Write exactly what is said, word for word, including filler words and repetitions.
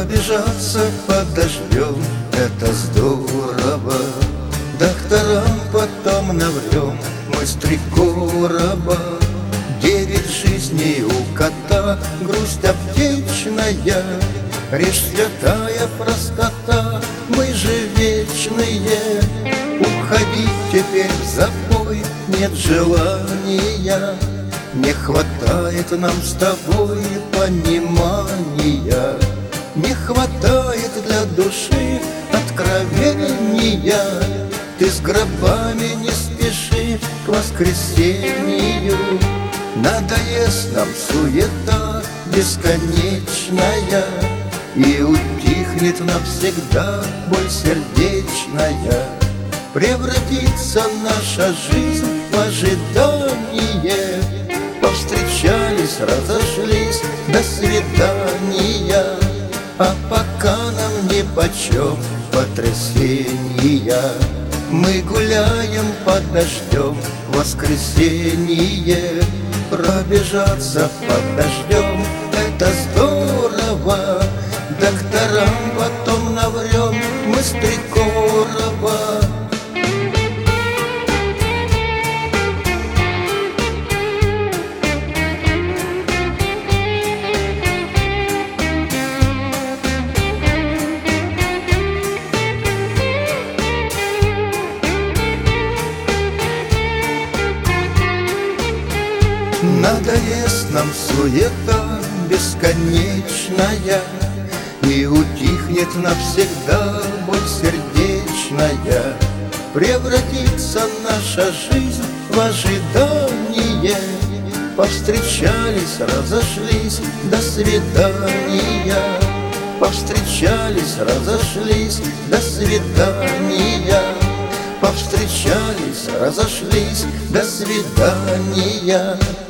Пробежаться под дождем — это здорово. Докторам потом наврем, мы с три короба. Девять жизней у кота, грусть аптечная, речь святая простота, мы же вечные. Уходить теперь в запой нет желания, не хватает нам с тобой понимания, не хватает для души откровения. Ты с гробами не спеши к воскресенью, надоест нам суета бесконечная, и утихнет навсегда боль сердечная. Превратится наша жизнь в ожидание. Повстречались, разошлись, до свидания. А пока нам нипочем потрясения, мы гуляем под дождем в воскресенье. Пробежаться под дождем — это здорово. Докторам потом наврем, мы с три короба. Надоест нам суета бесконечная, и утихнет навсегда боль сердечная. Превратится наша жизнь в ожидание. Повстречались, разошлись, до свидания. Повстречались, разошлись, до свидания. Повстречались, разошлись, до свидания.